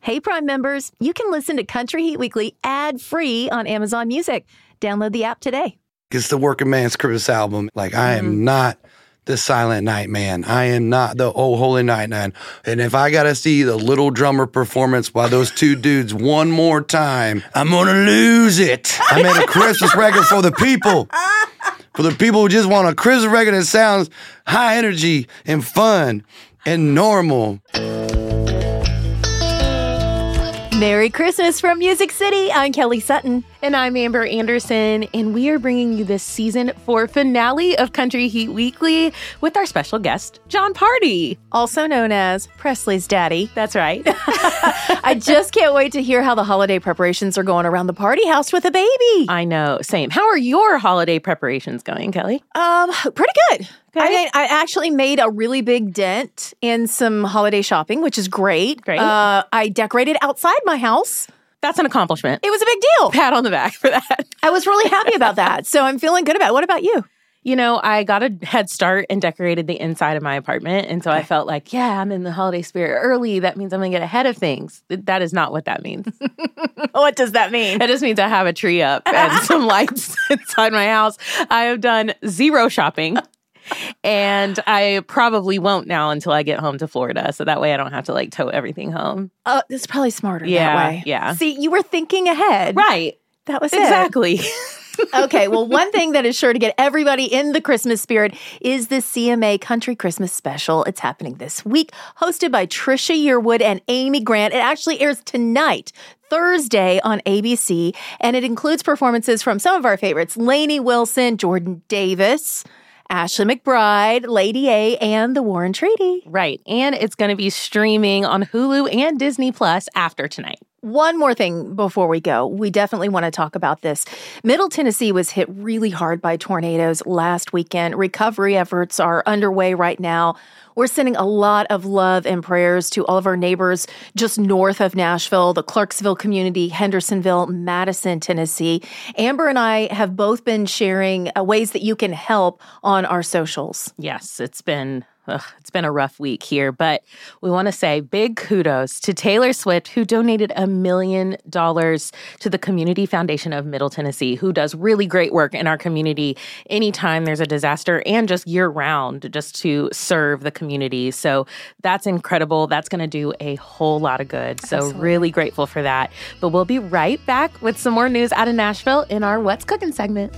Hey, Prime members, you can listen to Country Heat Weekly ad-free on Amazon Music. Download the app today. It's the working man's Christmas album. Like, I am not the Silent Night Man. I am not the Oh Holy Night Man. And if I got to see the Little Drummer performance by those two dudes one more time, I'm going to lose it. I made a Christmas record for the people. For the people who just want a Christmas record that sounds high energy and fun and normal. Merry Christmas from Music City. I'm Kelly Sutton. And I'm Amber Anderson, and we are bringing you this season 4 finale of Country Heat Weekly with our special guest, Jon Pardi. Also known as Presley's daddy. That's right. I just can't wait to hear how the holiday preparations are going around the party house with a baby. I know, same. How are your holiday preparations going, Kelly? Pretty good. Okay. I actually made a really big dent in some holiday shopping, which is great. Great. I decorated outside my house. That's an accomplishment. It was a big deal. Pat on the back for that. I was really happy about that. So I'm feeling good about it. What about you? You know, I got a head start and decorated the inside of my apartment. And so I felt like, yeah, I'm in the holiday spirit early. That means I'm going to get ahead of things. That is not what that means. What does that mean? It just means I have a tree up and some lights inside my house. I have done zero shopping. And I probably won't now until I get home to Florida. So that way I don't have to tow everything home. It's probably smarter that way. Yeah. See, you were thinking ahead. Right. That was exactly. Okay, well, one thing that is sure to get everybody in the Christmas spirit is the CMA Country Christmas Special. It's happening this week, hosted by Trisha Yearwood and Amy Grant. It actually airs tonight, Thursday on ABC, and it includes performances from some of our favorites, Lainey Wilson, Jordan Davis, Ashley McBryde, Lady A, and The War and Treaty. Right. And it's going to be streaming on Hulu and Disney Plus after tonight. One more thing before we go. We definitely want to talk about this. Middle Tennessee was hit really hard by tornadoes last weekend. Recovery efforts are underway right now. We're sending a lot of love and prayers to all of our neighbors just north of Nashville, the Clarksville community, Hendersonville, Madison, Tennessee. Amber and I have both been sharing ways that you can help on our socials. Yes, it's been a rough week here, but we want to say big kudos to Taylor Swift, who donated $1 million to the Community Foundation of Middle Tennessee, who does really great work in our community anytime there's a disaster and just year-round, just to serve the community. So that's incredible. That's going to do a whole lot of good. So Absolutely. Really grateful for that. But we'll be right back with some more news out of Nashville in our What's Cooking segment.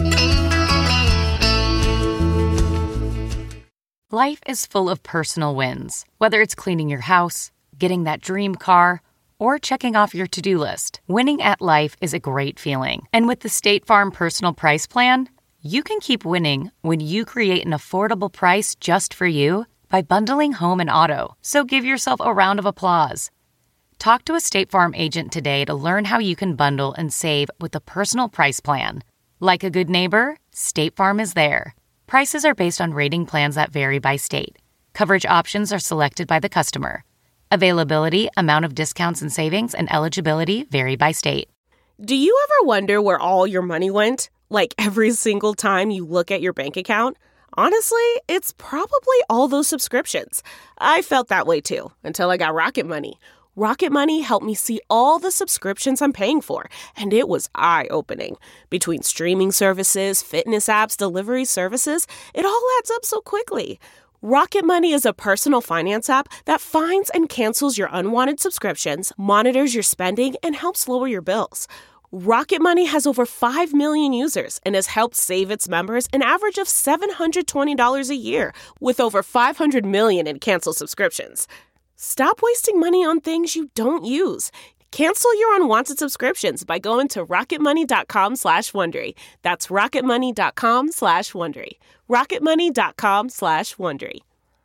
Life is full of personal wins, whether it's cleaning your house, getting that dream car, or checking off your to-do list. Winning at life is a great feeling. And with the State Farm Personal Price Plan, you can keep winning when you create an affordable price just for you by bundling home and auto. So give yourself a round of applause. Talk to a State Farm agent today to learn how you can bundle and save with the Personal Price Plan. Like a good neighbor, State Farm is there. Prices are based on rating plans that vary by state. Coverage options are selected by the customer. Availability, amount of discounts and savings, and eligibility vary by state. Do you ever wonder where all your money went? Like every single time you look at your bank account? Honestly, it's probably all those subscriptions. I felt that way too, until I got Rocket Money. Rocket Money helped me see all the subscriptions I'm paying for, and it was eye-opening. Between streaming services, fitness apps, delivery services, it all adds up so quickly. Rocket Money is a personal finance app that finds and cancels your unwanted subscriptions, monitors your spending, and helps lower your bills. Rocket Money has over 5 million users and has helped save its members an average of $720 a year, with over 500 million in canceled subscriptions. Stop wasting money on things you don't use. Cancel your unwanted subscriptions by going to rocketmoney.com/Wondery. That's rocketmoney.com/Wondery. rocketmoney.com/Wondery.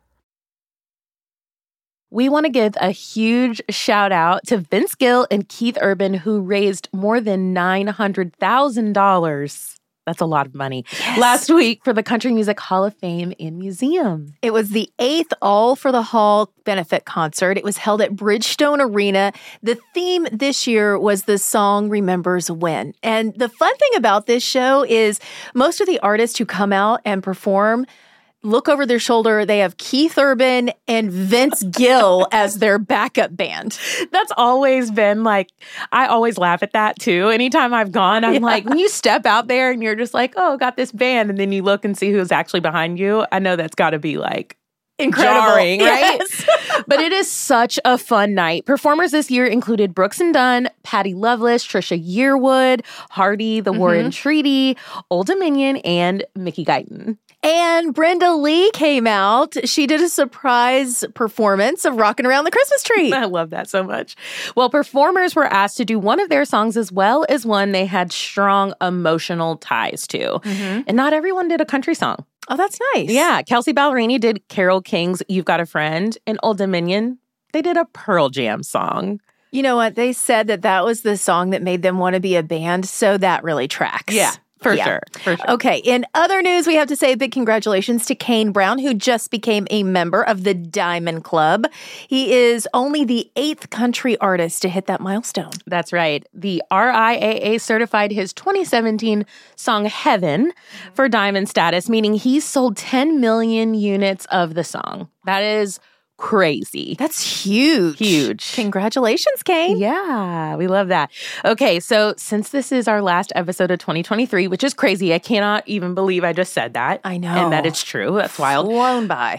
We want to give a huge shout out to Vince Gill and Keith Urban, who raised more than $900,000. That's a lot of money. Yes. Last week for the Country Music Hall of Fame and Museum. It was the 8th All for the Hall benefit concert. It was held at Bridgestone Arena. The theme this year was the song Remembers When. And the fun thing about this show is most of the artists who come out and perform look over their shoulder. They have Keith Urban and Vince Gill as their backup band. That's always been like, I always laugh at that too. Anytime I've gone, I'm like, when you step out there and you're just like, oh, got this band. And then you look and see who's actually behind you. I know that's got to be like, incredible, jarring, right? Yes. But it is such a fun night. Performers this year included Brooks and Dunn, Patty Loveless, Trisha Yearwood, Hardy, The Warren Treaty, Old Dominion, and Mickey Guyton. And Brenda Lee came out. She did a surprise performance of Rockin' Around the Christmas Tree. I love that so much. Well, performers were asked to do one of their songs as well as one they had strong emotional ties to. And not everyone did a country song. Oh, that's nice. Yeah, Kelsey Ballerini did Carole King's You've Got a Friend. And Old Dominion, they did a Pearl Jam song. You know what? They said that was the song that made them want to be a band, so that really tracks. Yeah. For sure. Okay. In other news, we have to say a big congratulations to Kane Brown, who just became a member of the Diamond Club. He is only the 8th country artist to hit that milestone. That's right. The RIAA certified his 2017 song Heaven for Diamond status, meaning he sold 10 million units of the song. That is crazy. That's huge. Huge. Congratulations, Kane. Yeah, we love that. Okay, so since this is our last episode of 2023, which is crazy, I cannot even believe I just said that. I know. And that it's true. That's wild. Flown by.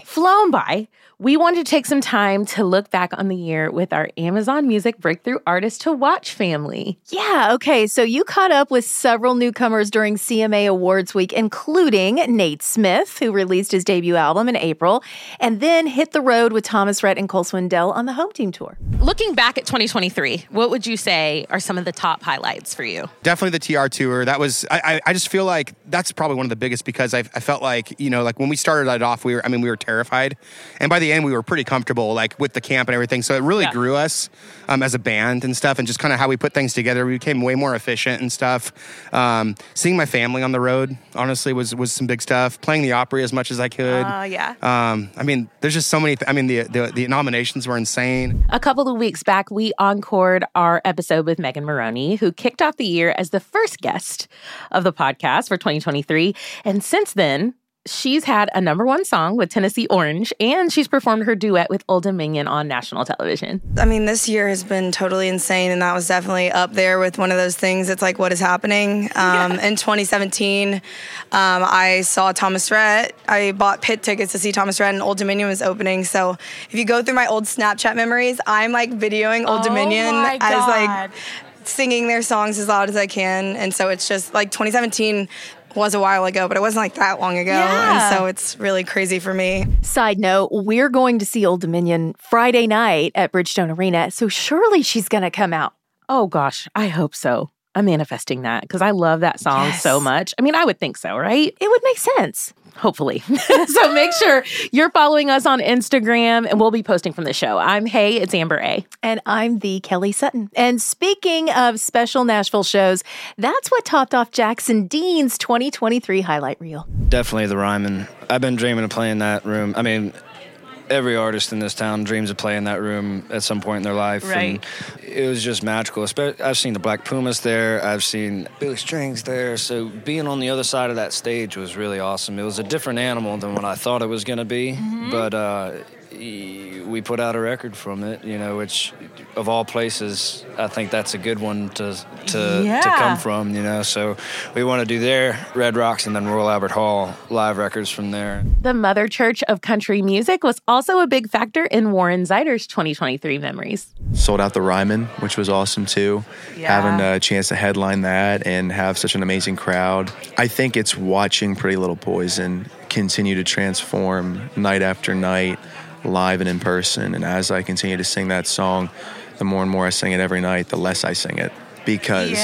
We wanted to take some time to look back on the year with our Amazon Music Breakthrough Artist to Watch family. Yeah, okay. So you caught up with several newcomers during CMA Awards Week, including Nate Smith, who released his debut album in April, and then hit the road with Thomas Rhett and Cole Swindell on the Home Team Tour. Looking back at 2023, what would you say are some of the top highlights for you? Definitely the TR Tour. That was, I just feel like that's probably one of the biggest because I felt like, you know, like when we started it off, we were terrified. And by the end, we were pretty comfortable, like with the camp and everything. So it really grew us as a band and stuff, and just kind of how we put things together. We became way more efficient and stuff. Seeing my family on the road, honestly, was some big stuff. Playing the Opry as much as I could. I mean, there's just so many. The nominations were insane. A couple of weeks back, we encored our episode with Megan Moroney, who kicked off the year as the first guest of the podcast for 2023. And since then, she's had a #1 song with Tennessee Orange, and she's performed her duet with Old Dominion on national television. I mean, this year has been totally insane, and that was definitely up there with one of those things. It's like, what is happening? In 2017, I saw Thomas Rhett. I bought pit tickets to see Thomas Rhett, and Old Dominion was opening. So if you go through my old Snapchat memories, I'm like videoing Old Dominion as like singing their songs as loud as I can. And so it's just like 2017 was a while ago, but it wasn't like that long ago. And so it's really crazy for me. Side note, we're going to see Old Dominion Friday night at Bridgestone Arena, so surely she's going to come out. Oh gosh, I hope so. I'm manifesting that because I love that song so much. I mean, I would think so, right? It would make sense. Hopefully. So make sure you're following us on Instagram, and we'll be posting from the show. I'm Hey, it's Amber A. And I'm the Kelly Sutton. And speaking of special Nashville shows, that's what topped off Jackson Dean's 2023 highlight reel. Definitely the Ryman. I've been dreaming of playing that room. I mean, every artist in this town dreams of playing that room at some point in their life. Right. And it was just magical. I've seen the Black Pumas there. I've seen Billy Strings there. So being on the other side of that stage was really awesome. It was a different animal than what I thought it was going to be. But we put out a record from it, you know, which of all places, I think that's a good one to come from, you know. So we want to do their Red Rocks and then Royal Albert Hall live records from there. The Mother Church of Country Music was also a big factor in Warren Zeider's 2023 memories. Sold out the Ryman, which was awesome too. Having a chance to headline that and have such an amazing crowd. I think it's watching Pretty Little Poison continue to transform night after night, live and in person. And as I continue to sing that song, the more and more I sing it every night, the less I sing it, because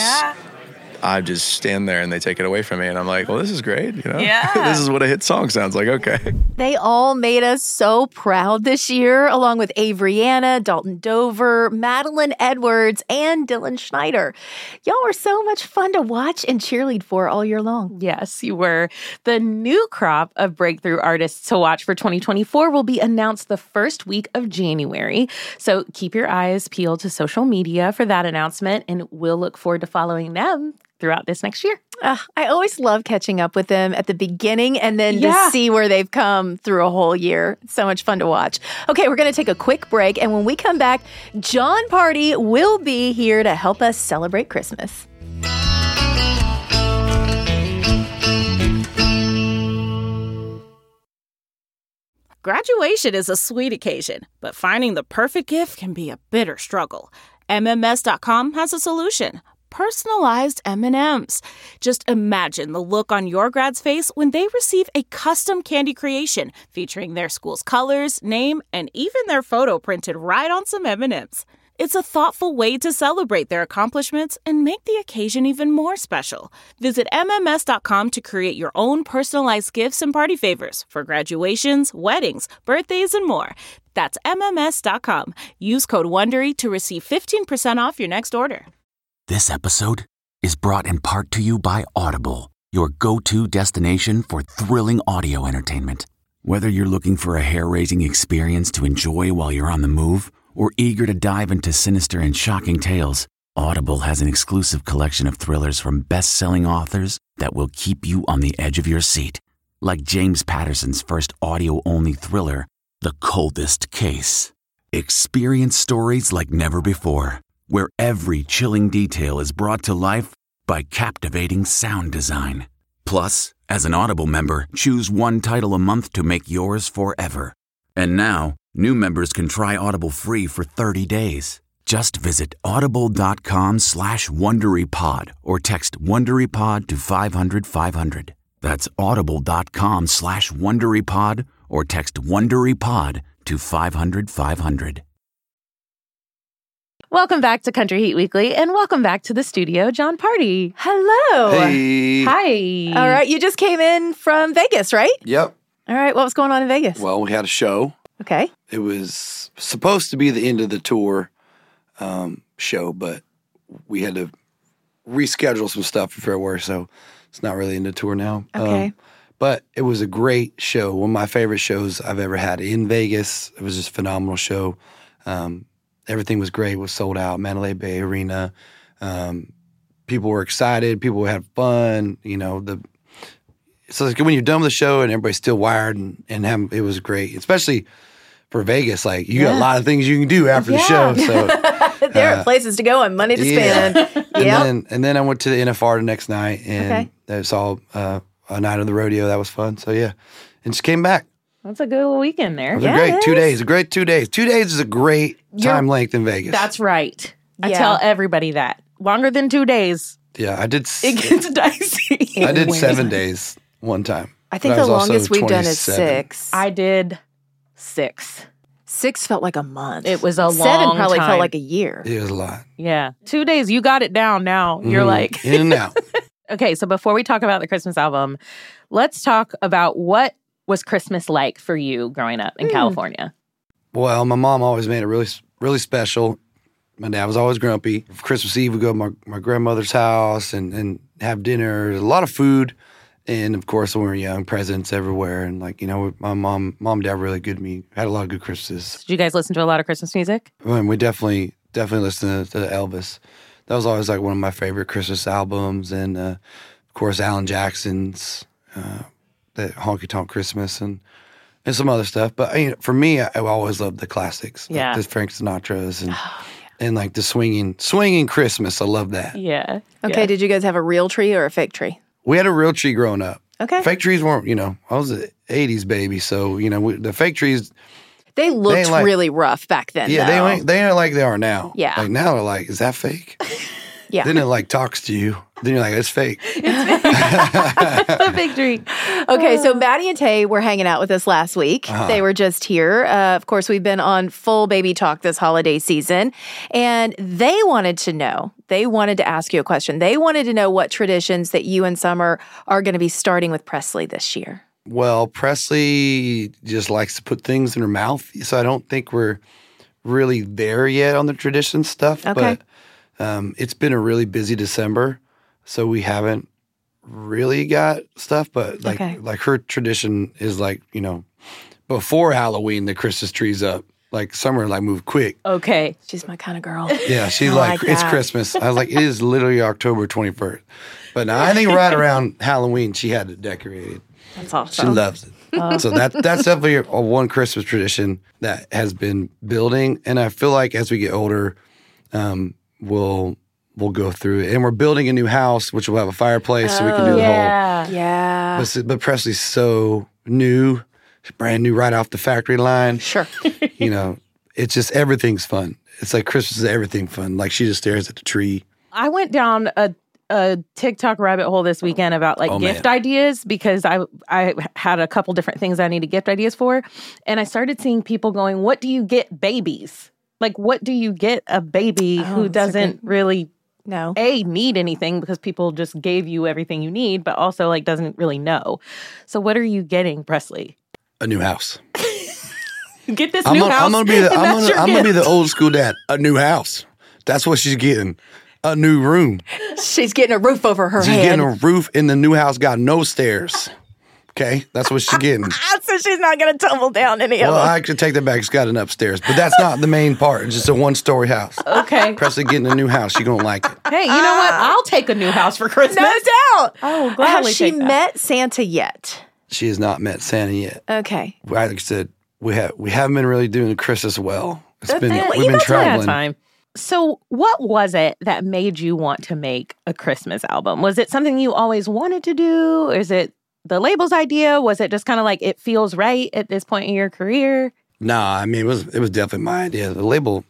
I just stand there and they take it away from me, and I'm like, well, this is great, you know? This is what a hit song sounds like. Okay. They all made us so proud this year, along with Avriana, Dalton Dover, Madeline Edwards, and Dylan Schneider. Y'all were so much fun to watch and cheerlead for all year long. Yes, you were. The new crop of breakthrough artists to watch for 2024 will be announced the first week of January. So keep your eyes peeled to social media for that announcement, and we'll look forward to following them throughout this next year. I always love catching up with them at the beginning and then to see where they've come through a whole year. It's so much fun to watch. Okay, we're going to take a quick break. And when we come back, Jon Pardi will be here to help us celebrate Christmas. Graduation is a sweet occasion, but finding the perfect gift can be a bitter struggle. MMS.com has a solution. Personalized M&Ms. Just imagine the look on your grad's face when they receive a custom candy creation featuring their school's colors, name, and even their photo printed right on some M&Ms. It's a thoughtful way to celebrate their accomplishments and make the occasion even more special. Visit MMS.com to create your own personalized gifts and party favors for graduations, weddings, birthdays, and more. That's MMS.com. Use code WONDERY to receive 15% off your next order. This episode is brought in part to you by Audible, your go-to destination for thrilling audio entertainment. Whether you're looking for a hair-raising experience to enjoy while you're on the move, or eager to dive into sinister and shocking tales, Audible has an exclusive collection of thrillers from best-selling authors that will keep you on the edge of your seat. Like James Patterson's first audio-only thriller, The Coldest Case. Experience stories like never before, where every chilling detail is brought to life by captivating sound design. Plus, as an Audible member, choose one title a month to make yours forever. And now, new members can try Audible free for 30 days. Just visit audible.com/WonderyPod or text WonderyPod to 500-500. That's audible.com/WonderyPod or text WonderyPod to 500-500. Welcome back to Country Heat Weekly, and welcome back to the studio, Jon Pardi. Hello. Hey. Hi. All right, you just came in from Vegas, right? Yep. All right, what was going on in Vegas? Well, we had a show. Okay. It was supposed to be the end of the tour show, but we had to reschedule some stuff for February, so it's not really in the tour now. Okay. But it was a great show. One of my favorite shows I've ever had in Vegas. It was just a phenomenal show. Everything was great. It was sold out. Mandalay Bay Arena. People were excited. People had fun. You know, so it's when you're done with the show and everybody's still wired it was great, especially for Vegas. Like you got a lot of things you can do after the show. So there are places to go and money to spend. And then I went to the NFR the next night and I saw a night of the rodeo. That was fun. So and just came back. That's a good weekend there. It was a great 2 days. A great 2 days. 2 days is a great time length in Vegas. That's right. I tell everybody that. Longer than 2 days. Yeah, I did. It gets dicey. I did 7 days one time. I think the longest we've done is 6. I did 6. 6 felt like a month. It was a long 7 probably time. felt like a year. It was a lot. Yeah. 2 days, you got it down now. You're like... In and out. Okay, so before we talk about the Christmas album, let's talk about what was Christmas like for you growing up in California? Well, my mom always made it really, really special. My dad was always grumpy. For Christmas Eve, we'd go to my grandmother's house and have dinner. A lot of food. And, of course, when we were young, presents everywhere. And, like, you know, my mom and dad were really good to me. Had a lot of good Christmases. Did you guys listen to a lot of Christmas music? And we definitely listened to Elvis. That was always, like, one of my favorite Christmas albums. And, of course, Alan Jackson's that Honky Tonk Christmas and some other stuff. But for me, I always loved the classics. Yeah. Like the Frank Sinatra's and like the swinging Christmas. I love that. Yeah. Okay, Yeah. did you guys have a real tree or a fake tree? We had a real tree growing up. Okay. Fake trees weren't, I was an 80s baby. So, the fake trees. They looked like- really rough back then, Yeah, though. they ain't like they are now. Yeah. Like now they're like, is that fake? Yeah. Then it like talks to you. Then you're like, it's fake. A big drink. Okay, so Maddie and Tay were hanging out with us last week. They were just here. Of course, we've been on full baby talk this holiday season. And they wanted to ask you a question. They wanted to know what traditions that you and Summer are going to be starting with Presley this year. Well, Presley just likes to put things in her mouth. So I don't think we're really there yet on the tradition stuff. Okay. But it's been a really busy December. So we haven't really got stuff. But like her tradition is like, before Halloween, the Christmas tree's up. Like Summer like moved quick. Okay. She's my kind of girl. Yeah, she's I like, like it's that. Christmas. I was like, it is literally October 21st. But now, I think right around Halloween, she had it decorated. That's She awesome. loves it. So that's definitely a one Christmas tradition that has been building. And I feel like as we get older, we'll go through it. And we're building a new house, which will have a fireplace so we can do the Yeah. Yeah. whole. But Presley's so new, brand new right off the factory line. Sure. You know, it's just everything's fun. It's like Christmas is everything fun. Like she just stares at the tree. I went down a TikTok rabbit hole this weekend about like gift ideas because I had a couple different things I needed gift ideas for. And I started seeing people going, what do you get babies? Like, what do you get a baby who doesn't really need anything because people just gave you everything you need, but also like doesn't really know. So what are you getting, Presley? A new house. Get this new house. I'm gonna be the old school dad. A new house. That's what she's getting. A new room. She's getting a roof over her She's head. getting a roof, and the new house got no stairs. Okay, that's what she's getting. So she's not going to tumble down any of Well, them. I could take that back. It's got an upstairs, but that's not the main part. It's just a one-story house. Okay. Presley getting a new house. She gonna like it. Hey, you know what? I'll take a new house for Christmas. No doubt. Oh, gladly Has she take that. met Santa yet? She has not met Santa yet. Okay. Like I said, we haven't been really doing Christmas well. We've been That's traveling. time. So, what was it that made you want to make a Christmas album? Was it something you always wanted to do? Is it the label's idea? Was it just kind of like it feels right at this point in your career? Nah, I mean it was definitely my idea. The label,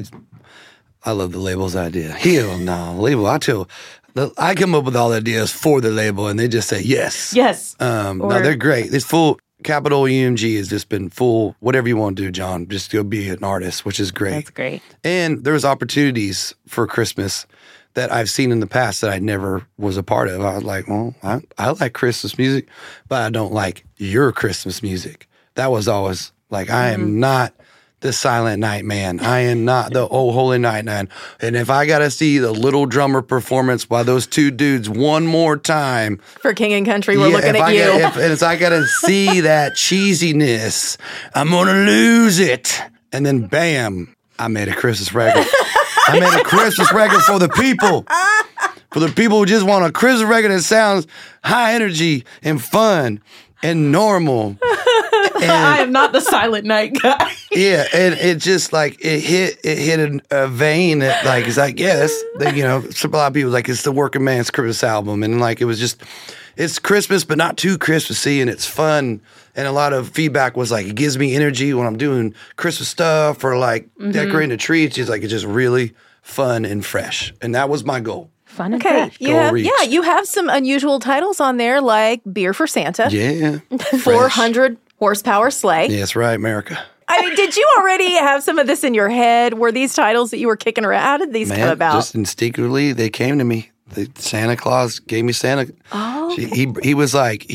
I love the label's idea. Hell no, label. I come up with all the ideas for the label, and they just say yes. Yes. No, they're great. It's full. Capital UMG has just been full. Whatever you want to do, John, just go be an artist, which is great. That's great. And there's opportunities for Christmas that I've seen in the past that I never was a part of. I was like, well, I like Christmas music, but I don't like your Christmas music. That was always like, I am not the Silent Night man. I am not the Oh Holy Night man. And if I got to see the Little Drummer performance by those two dudes one more time. For King and Country, we're looking at you. If I got to see that cheesiness, I'm going to lose it. And then bam, I made a Christmas record. I made a Christmas record for the people. For the people who just want a Christmas record that sounds high energy and fun and normal. And, I am not the Silent Night guy. yeah, and it just like it hit a vein that like it's like yes, a lot of people like it's the working man's Christmas album, and like it was just it's Christmas but not too Christmassy, and it's fun. And a lot of feedback was like it gives me energy when I'm doing Christmas stuff or like decorating the tree. It's just like it's just really fun and fresh, and that was my goal. Fun and Okay. fresh. You have some unusual titles on there like Beer for Santa. Yeah, 400 horsepower sleigh. Yeah, that's right, America. I mean, did you already have some of this in your head? Were these titles that you were kicking around? How did these come about? Just instinctively, they came to me. Santa Claus gave me Santa. Oh, okay. He was like,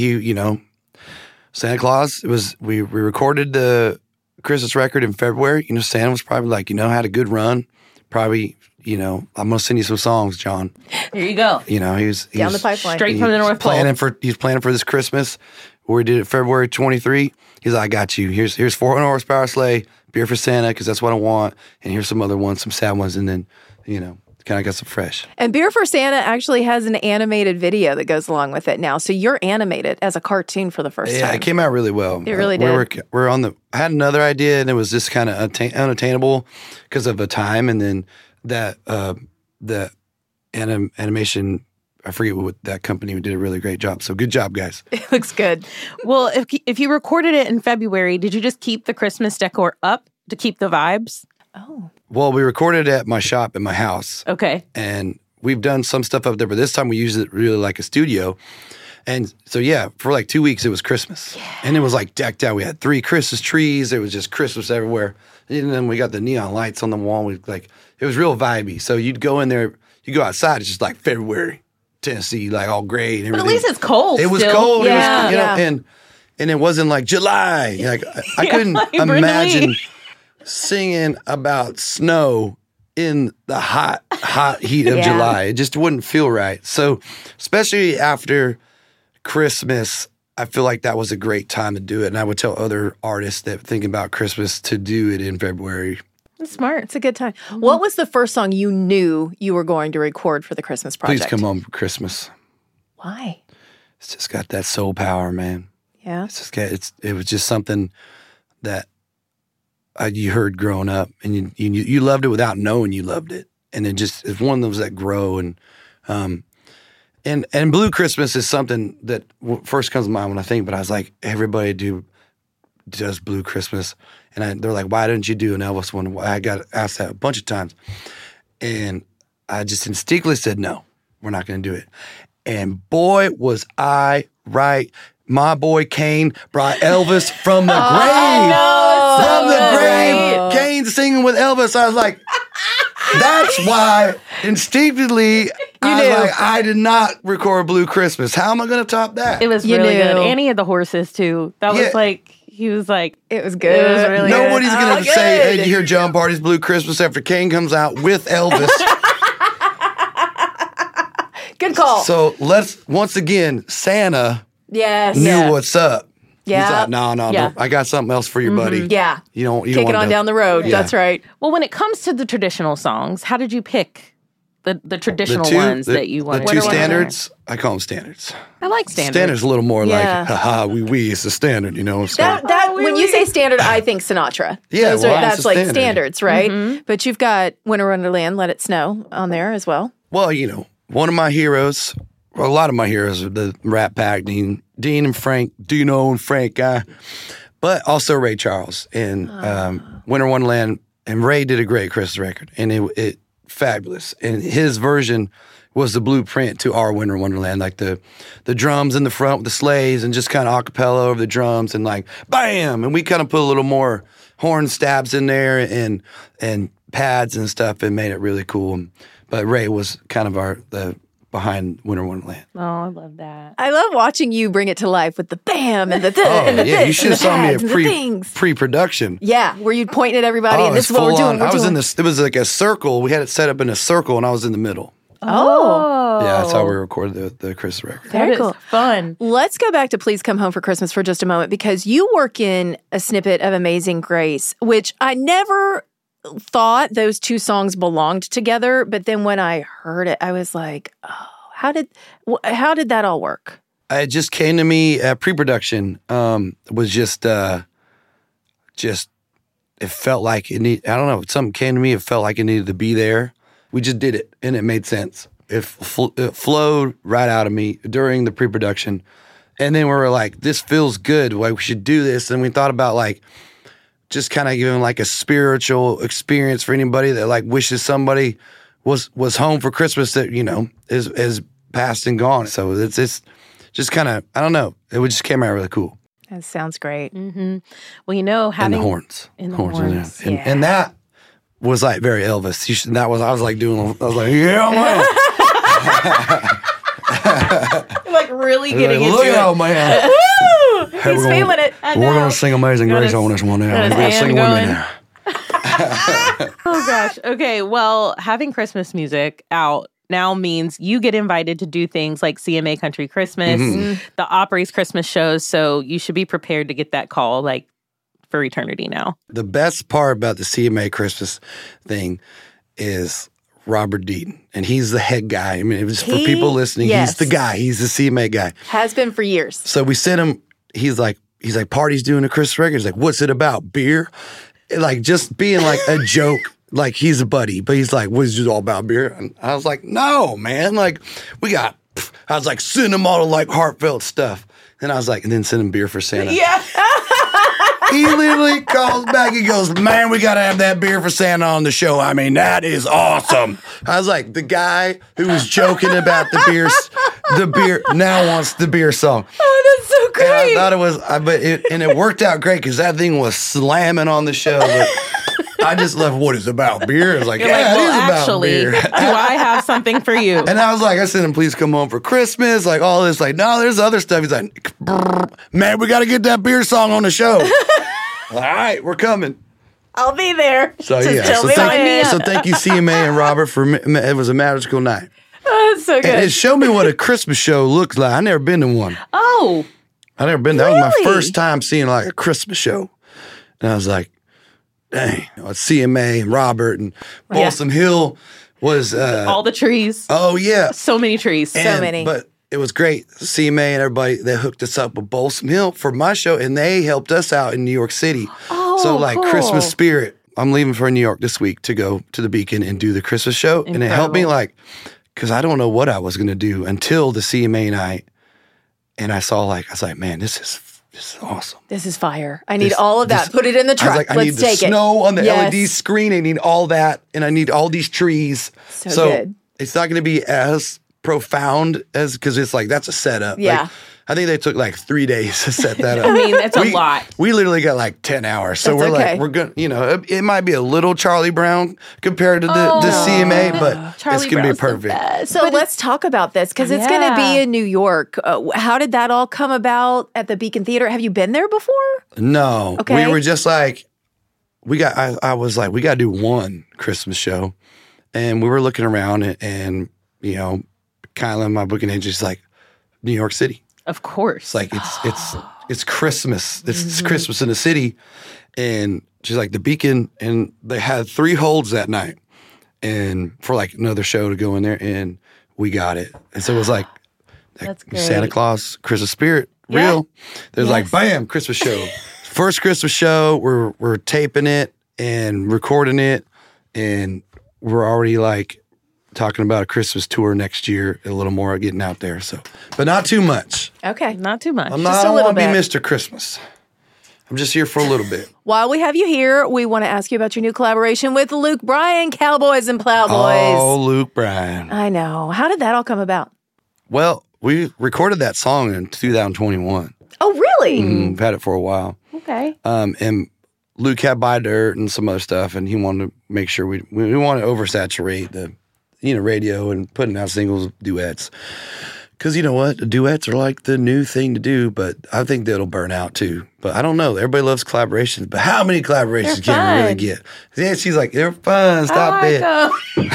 Santa Claus, we recorded the Christmas record in February. Santa was probably like, had a good run. Probably, I'm going to send you some songs, John. There you go. He was Down the pipeline. Straight from the North Pole. He's planning for this Christmas. We did it February 23. He's like, I got you. Here's 400 horsepower sleigh, Beer for Santa, because that's what I want. And here's some other ones, some sad ones, and then, kind of got some fresh. And Beer for Santa actually has an animated video that goes along with it now. So you're animated as a cartoon for the first time. Yeah, it came out really well. It really did. We're on I had another idea, and it was just kind of unattainable because of the time. And then that the animation, I forget what that company did a really great job. So good job, guys. It looks good. Well, if you recorded it in February, did you just keep the Christmas decor up to keep the vibes? Oh. Well, we recorded it at my shop in my house. Okay. And we've done some stuff up there, but this time we used it really like a studio. And so, yeah, for like 2 weeks, it was Christmas. Yeah. And it was like decked out. We had 3 Christmas trees. It was just Christmas everywhere. And then we got the neon lights on the wall. It was real vibey. So you'd go in there, you go outside, it's just like February, Tennessee, like all gray and everything. But at least it's cold. It was still. cold. Yeah. It was, and it wasn't like July. Like I couldn't like imagine singing about snow in the hot heat of July. It just wouldn't feel right. So, especially after Christmas, I feel like that was a great time to do it. And I would tell other artists that think about Christmas to do it in February. That's smart. It's a good time. What was the first song you knew you were going to record for the Christmas project? Please Come Home for Christmas. Why? It's just got that soul power, man. Yeah. It was just something that you heard growing up, and you loved it without knowing you loved it. And it's one of those that grow. And Blue Christmas is something that first comes to mind when I think, but I was like, everybody does Blue Christmas. And they're like, why didn't you do an Elvis one? I got asked that a bunch of times. And I just instinctively said, no, we're not going to do it. And boy, was I right. My boy Kane brought Elvis from the grave. From the grave. Kane singing with Elvis. I was like, that's why instinctively I did not record Blue Christmas. How am I going to top that? It was really good. And he had the horses too. That was like, he was like, it was good. It was really Nobody's good. going to say, hey, you hear John Party's Blue Christmas after Kane comes out with Elvis. Good call. So once again, Santa knew what's up. Yeah. He's like, no, I got something else for your buddy. Yeah. You don't Take it on down the road. Yeah. That's right. Well, when it comes to the traditional songs, how did you pick the traditional ones that you wanted? The two standards, I call them standards. I like standards. Standards a little more like, haha, we, it's a standard, you know. So. That when you say standard, I think Sinatra. Yeah, that's like standards, right? Mm-hmm. But you've got Winter Wonderland, Let It Snow on there as well. Well, you know, one of my heroes, or a lot of my heroes are the Rat Pack, Dean and Frank, Dino and Frank guy, but also Ray Charles and Winter Wonderland. And Ray did a great Christmas record, and it fabulous. And his version was the blueprint to our Winter Wonderland, like the drums in the front with the sleighs and just kind of a cappella over the drums and like bam, and we kind of put a little more horn stabs in there and pads and stuff and made it really cool. But Ray was kind of the behind Winter Wonderland. Oh, I love that. I love watching you bring it to life with the bam and the you should have saw me at pre-production. Yeah, where you'd point at everybody and this is what we're doing. It was like a circle. We had it set up in a circle and I was in the middle. Oh. Yeah, that's how we recorded the Christmas record. Very cool. Fun. Let's go back to Please Come Home for Christmas for just a moment because you work in a snippet of Amazing Grace, which I never thought those two songs belonged together, but then when I heard it, I was like, oh, how did that all work? It just came to me pre-production. Was just it felt like it I don't know, something came to me, it felt like it needed to be there. We just did it, and it made sense. It flowed right out of me during the pre-production, and then we were like, this feels good, like we should do this, and we thought about like, just kind of giving like a spiritual experience for anybody that like wishes somebody was home for Christmas that, you know, is passed and gone. So it's just kind of, I don't know. It just came out really cool. That sounds great. Mm-hmm. Well, you know, having and the horns. In the horns. Yeah. And that was like very Elvis. I was like, yeah, man. Like really getting into look it. Look out, man. Hey, he's feeling it. We're going to sing Amazing Grace on this one now. We're going to sing with me now. Oh, gosh. Okay, well, having Christmas music out now means you get invited to do things like CMA Country Christmas, the Opry's Christmas shows, so you should be prepared to get that call, like, for eternity now. The best part about the CMA Christmas thing is Robert Deaton, and he's the head guy. I mean, it was for people listening, he's the guy. He's the CMA guy. Has been for years. So we sent him, he's like, Party's doing a Christmas record. He's like, what's it about? Beer? Like, just being like a joke. Like, he's a buddy, but he's like, what is it all about, beer? And I was like, no, man. Like, I was like, send him all the like heartfelt stuff. And I was like, and then send him beer for Santa. Yeah. He literally calls back. He goes, man, we got to have that beer for Santa on the show. I mean, that is awesome. I was like, the guy who was joking about the beer now wants the beer song. Oh, that's so great. And I thought it was, and it worked out great because that thing was slamming on the show. But I just left, what is it about beer? I was like, it is about beer. Do I have something for you? And I was like, I said, him, please come home for Christmas. Like all this, like, no, there's other stuff. He's like, man, we got to get that beer song on the show. All right, we're coming. I'll be there. So thank you, CMA and Robert, for it was a magical night. Oh, that's so good. And it showed me what a Christmas show looks like. I never been to one. Oh. I've never been. That was my first time seeing like a Christmas show. And I was like, dang, it's CMA and Robert and Balsam Hill was all the trees. Oh yeah. So many trees. So many. But it was great. CMA and everybody, they hooked us up with Balsam Hill for my show, and they helped us out in New York City. Oh, so like cool. Christmas spirit. I'm leaving for New York this week to go to the Beacon and do the Christmas show. Incredible. And it helped me like, because I don't know what I was going to do until the CMA night. And I was like, man, this is awesome. This is fire. I need all of that. Put it in the truck. I was like, I Let's need the take snow on the Yes. LED screen. I need all that. And I need all these trees. So good. It's not going to be as profound as, because it's like, that's a setup. Yeah. Like, I think they took like 3 days to set that up. I mean, that's a lot. We literally got like 10 hours. So That's we're okay. like, we're going to, it might be a little Charlie Brown compared to the CMA, but Charlie it's going to be Brown's the perfect. best. So let's talk about this because it's going to be Yeah. in New York. How did that all come about at the Beacon Theater? Have you been there before? No. Okay. We were just like, I was like, we got to do one Christmas show. And we were looking around and you know, Kyla, my booking agent, is like, New York City. Of course. It's like, it's Christmas. It's Christmas in the city. And she's like, the Beacon, and they had 3 holds that night. And for like another show to go in there, and we got it. And so it was like, That's great. Santa Claus, Christmas spirit, Yeah. real. There's like, bam, Christmas show. First Christmas show, we're taping it and recording it, and we're already like talking about a Christmas tour next year, a little more getting out there. So, but not too much. Okay. Not too much. I'm not. Just I a don't little want to be bit. Mr. Christmas. I'm just here for a little bit. While we have you here, we want to ask you about your new collaboration with Luke Bryan, Cowboys and Plowboys. Oh, Luke Bryan. I know. How did that all come about? Well, we recorded that song in 2021. Oh, really? We've had it for a while. Okay. And Luke had Buy Dirt and some other stuff, and he wanted to make sure we wanted to oversaturate the radio and putting out singles, duets. Because you know what? The duets are like the new thing to do, but I think that'll burn out too. But I don't know. Everybody loves collaborations, but how many collaborations They're can you really fun. get? Yeah, she's like, they're fun. Stop it. Well,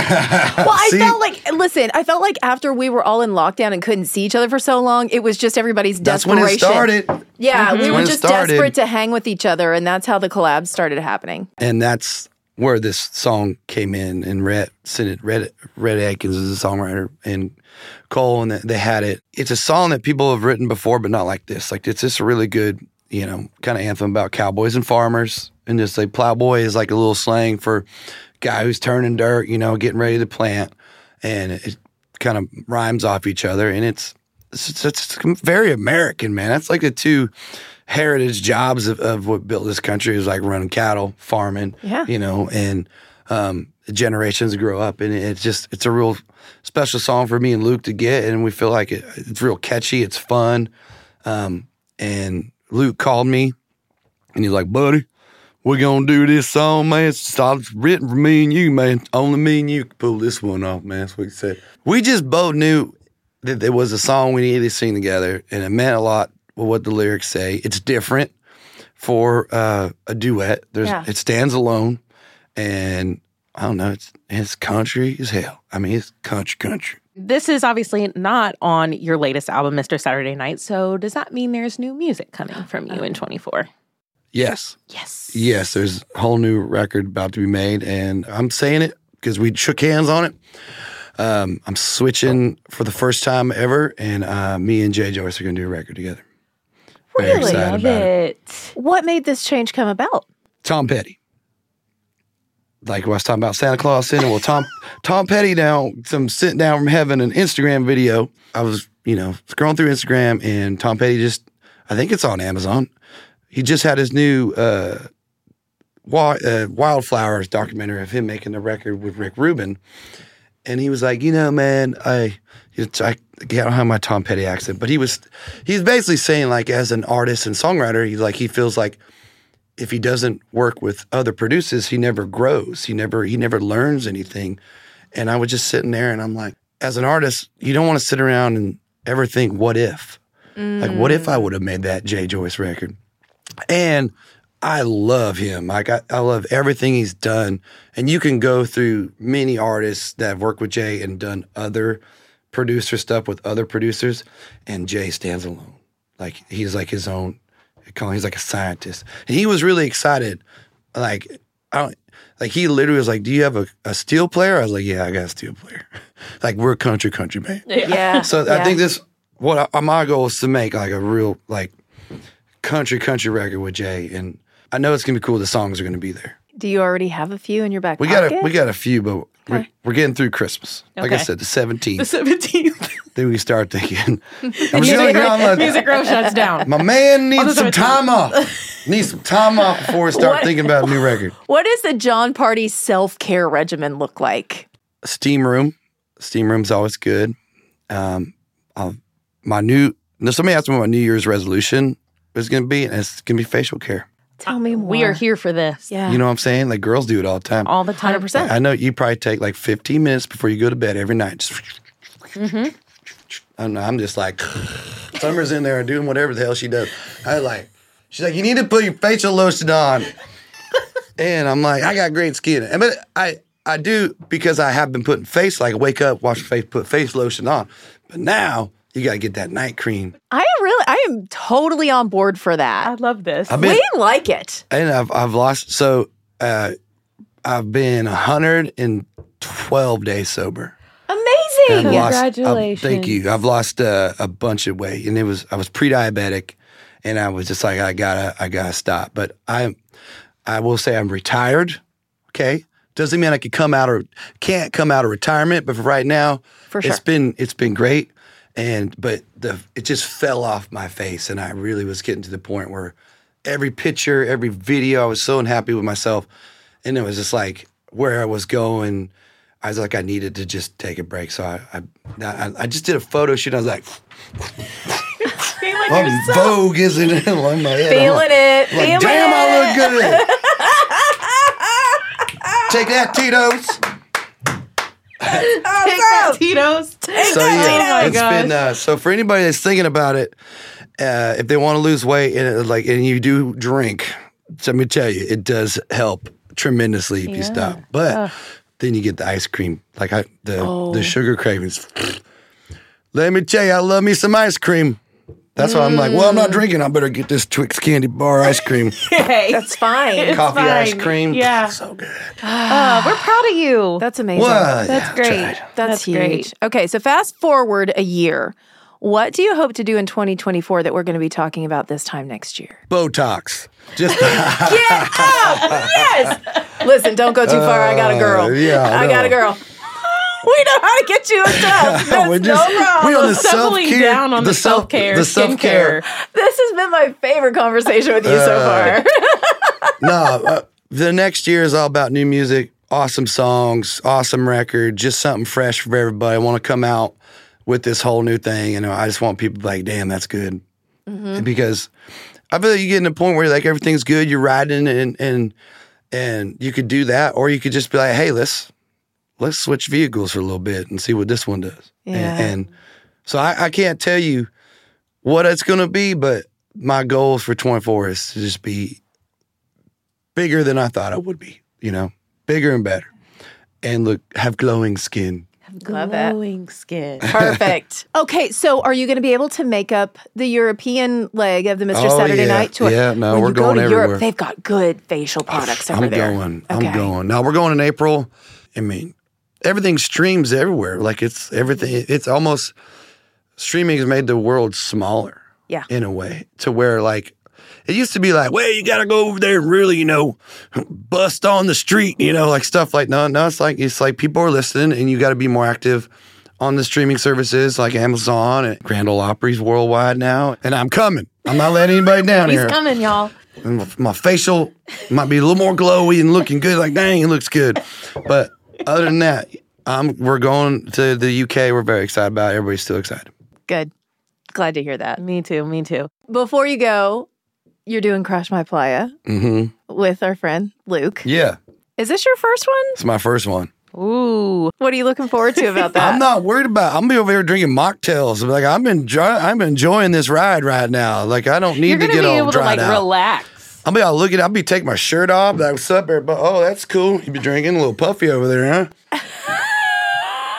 I See? felt like after we were all in lockdown and couldn't see each other for so long, it was just everybody's That's when desperation. it started. Yeah, we were when it just started. desperate to hang with each other, and that's how the collabs started happening. And that's where this song came in. And Red Atkins is a songwriter, and Cole, and they had it. It's a song that people have written before, but not like this. Like, it's just a really good, kind of anthem about cowboys and farmers. And just like plowboy is like a little slang for guy who's turning dirt, getting ready to plant. And it kind of rhymes off each other. And it's very American, man. That's like the two heritage jobs of what built this country, is like running cattle, farming, and generations grow up. And it's a real special song for me and Luke to get. And we feel like it's real catchy. It's fun. And Luke called me and he's like, buddy, we're going to do this song, man. It's written for me and you, man. Only me and you can pull this one off, man. That's what he said. We just both knew that there was a song we needed to sing together, and it meant a lot with what the lyrics say. It's different for a duet. It stands alone, and I don't know, it's country as hell. I mean, it's country. This is obviously not on your latest album, Mr. Saturday Night. So does that mean there's new music coming from you in 24? Yes. Yes. There's a whole new record about to be made, and I'm saying it because we shook hands on it. I'm switching for the first time ever, and me and Jay Joyce are going to do a record together. Very Really? excited Love about it. it. What made this change come about? Tom Petty. Like I was talking about Santa Claus Santa. Well, Tom Petty now, some sitting down from heaven, an Instagram video. I was, scrolling through Instagram, and Tom Petty I think it's on Amazon. He just had his new Wildflowers documentary of him making a record with Rick Rubin. And he was like, man, I don't have my Tom Petty accent, but he's basically saying, like, as an artist and songwriter, he feels like if he doesn't work with other producers, he never grows. He never learns anything. And I was just sitting there, and I'm like, as an artist, you don't want to sit around and ever think, what if? Like, what if I would have made that Jay Joyce record? And I love him. Like, I love everything he's done. And you can go through many artists that have worked with Jay and done other producer stuff with other producers, and Jay stands alone. Like he's like his own. He's like a scientist, and he was really excited. Like he literally was like, "Do you have a steel player?" I was like, "Yeah, I got a steel player." Like we're a country band. Yeah. So I think my goal is to make like a real like country record with Jay, and I know it's gonna be cool. The songs are gonna be there. Do you already have a few in your back We pocket? got a few, but we're getting through Christmas. Like I said, the 17th. The 17th. Then we start thinking. Music Row shuts down. My man needs some time off. Needs some time off before we start thinking about a new record. What does the Jon Pardi self-care regimen look like? Steam room. Steam room's always good. Somebody asked me what my New Year's resolution is going to be, and it's going to be facial care. Tell me more. We are here for this. Yeah. You know what I'm saying? Like girls do it all the time. All the time. 100%. I know you probably take like 15 minutes before you go to bed every night. Just I don't know. I'm just like, Summer's in there doing whatever the hell she does. She's like, you need to put your facial lotion on. And I'm like, I got great skin. But I do because I have been putting wake up, wash your face, put face lotion on. But now you got to get that night cream. I am totally on board for that. I love this. We like it. And I've lost, so I've been 112 days sober. Amazing. Congratulations. Thank you. I've lost a bunch of weight, and I was pre-diabetic, and I was just like, I gotta stop. But I will say I'm retired. Okay, doesn't mean I can't come out of retirement, but for right now, for sure, it's been great. But it just fell off my face, and I really was getting to the point where every picture, every video, I was so unhappy with myself, and it was just like where I was going. I was like, I needed to just take a break, so I just did a photo shoot. I was like, Vogue isn't it on my head? Feeling it. Like, damn, I look good. Take that, Tito's. Take that, Tito's. It's been so for anybody that's thinking about it, if they want to lose weight and you do drink, so let me tell you, it does help tremendously if you stop. But then you get the ice cream, the sugar cravings. Let me tell you, I love me some ice cream. That's why I'm like, well, I'm not drinking. I better get this Twix candy bar ice cream. Hey, that's fine. Coffee ice cream. Yeah. So good. We're proud of you. That's amazing. Well, That's great. That's huge. Great. Okay, so fast forward a year. What do you hope to do in 2024 that we're going to be talking about this time next year? Botox. Just Get up! Yes! Listen, don't go too far. I got a girl. I got a girl. We know how to get you a stuff. That's no problem. We on the Doubling self-care. down on the self-care, skincare. This has been my favorite conversation with you so far. The next year is all about new music, awesome songs, awesome record, just something fresh for everybody. I want to come out with this whole new thing, and I just want people to be like, damn, that's good. Mm-hmm. Because I feel like you get to a point where like everything's good, you're riding, and you could do that, or you could just be like, hey, let's switch vehicles for a little bit and see what this one does. Yeah. And so I can't tell you what it's going to be, but my goals for 24 is to just be bigger than I thought it would be, bigger and better, and have glowing skin. Love that. Glowing skin. Perfect. Okay, so are you going to be able to make up the European leg of the Mr. Saturday Night tour? Yeah, no, when we're you go going to everywhere. Europe, they've got good facial products over there. I'm going. Now we're going in April. I mean, everything streams everywhere. Like it's almost, streaming has made the world smaller. Yeah. In a way, to where like, it used to be like, well, you got to go over there and really, bust on the street, like stuff like, no, it's like people are listening, and you got to be more active on the streaming services like Amazon and Grand Ole Opry's worldwide now. And I'm coming. I'm not letting anybody down here. He's coming, y'all. And my facial might be a little more glowy and looking good. Like, dang, it looks good. But other than that, we're going to the UK. We're very excited about it. Everybody's still excited. Good. Glad to hear that. Me too. Before you go, you're doing Crush My Playa with our friend Luke. Yeah. Is this your first one? It's my first one. Ooh. What are you looking forward to about that? I'm not worried about it. I'm going to be over here drinking mocktails. Like, I'm enjoying this ride right now. Like, I don't need to get all dried out. Relax. I'll be taking my shirt off. Like, what's up, everybody? Oh, that's cool. You be drinking a little puffy over there, huh?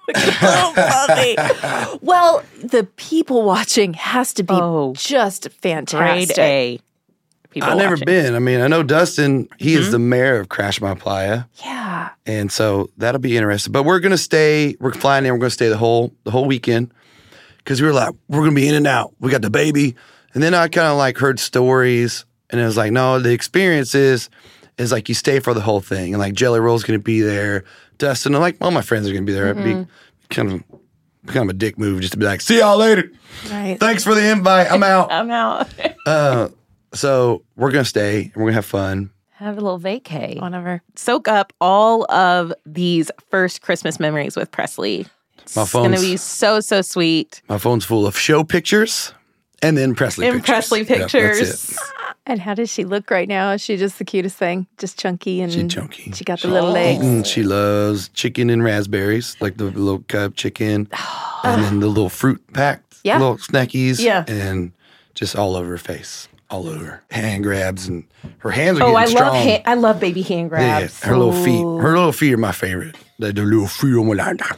So funny. Well, the people watching has to be just fantastic. Grade A. I've never been. I mean, I know Dustin, he is the mayor of Crash My Playa. Yeah. And so that'll be interesting. But we're flying in, we're going to stay the whole weekend. Because we were like, we're going to be in and out. We got the baby. And then I kind of like heard stories. And it was like, no, the experience is like you stay for the whole thing. And like Jelly Roll's going to be there. Dustin, and like all my friends are going to be there. It'd be kind of a dick move just to be like, see y'all later. Right. Thanks for the invite. I'm out. I'm out. So we're going to stay and we're going to have fun. Have a little vacay. Whatever. Soak up all of these first Christmas memories with Presley. It's going to be so, so sweet. My phone's full of show pictures and then Presley pictures. Yep, that's it. And how does she look right now? Is she just the cutest thing? Just chunky and she's chunky. She got the little legs. She loves chicken and raspberries, like the little cup chicken, and then the little fruit packed little snackies, and just all over her face. All over. Hand grabs, and her hands are getting strong. I love baby hand grabs. Yeah, her little feet. Her little feet are my favorite. The little feet are my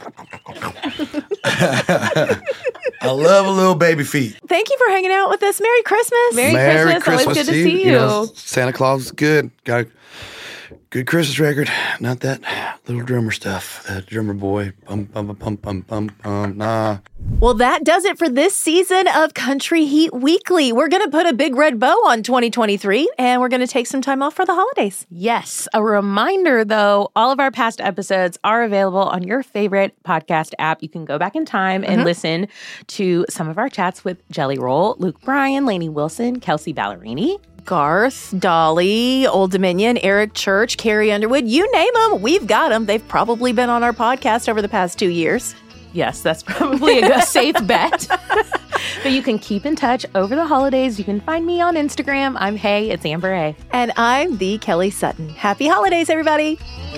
I love a little baby feet. Thank you for hanging out with us. Merry Christmas. Merry Christmas. Always good to see you. Santa Claus is good. Got a good Christmas record. Not that little drummer stuff. That drummer boy. Bum, bum, bum, bum, bum, bum, nah. Well, that does it for this season of Country Heat Weekly. We're going to put a big red bow on 2023, and we're going to take some time off for the holidays. Yes. A reminder, though, all of our past episodes are available on your favorite podcast app. You can go back in time and listen to some of our chats with Jelly Roll, Luke Bryan, Lainey Wilson, Kelsey Ballerini, Garth, Dolly, Old Dominion, Eric Church, Carrie Underwood, you name them, we've got them. They've probably been on our podcast over the past 2 years. Yes, that's probably a safe bet. But you can keep in touch over the holidays. You can find me on Instagram. I'm it's Amber A. And I'm the Kelly Sutton. Happy holidays, everybody.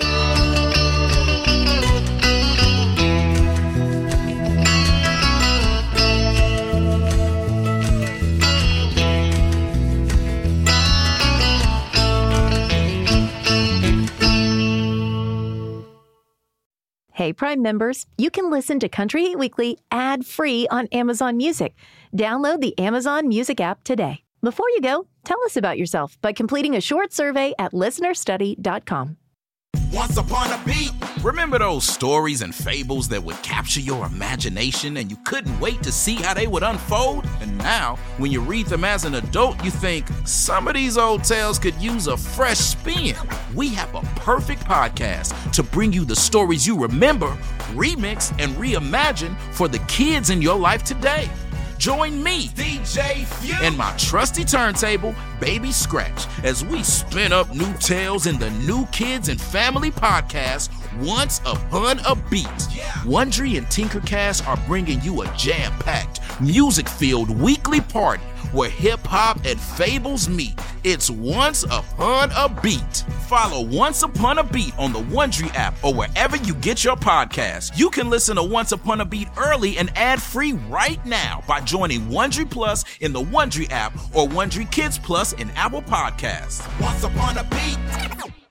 Hey, Prime members, you can listen to Country Heat Weekly ad-free on Amazon Music. Download the Amazon Music app today. Before you go, tell us about yourself by completing a short survey at listenerstudy.com. Once upon a beat. Remember those stories and fables that would capture your imagination and you couldn't wait to see how they would unfold? And now, when you read them as an adult, you think, some of these old tales could use a fresh spin. We have a perfect podcast to bring you the stories you remember, remix, and reimagine for the kids in your life today. Join me, DJ Few, and my trusty turntable, Baby Scratch, as we spin up new tales in the New Kids and Family podcast, Once Upon a Beat. Wondery and Tinkercast are bringing you a jam-packed, music-filled weekly party where hip-hop and fables meet. It's Once Upon a Beat. Follow Once Upon a Beat on the Wondery app or wherever you get your podcasts. You can listen to Once Upon a Beat early and ad-free right now by joining Wondery Plus in the Wondery app or Wondery Kids Plus in Apple Podcasts. Once Upon a Beat.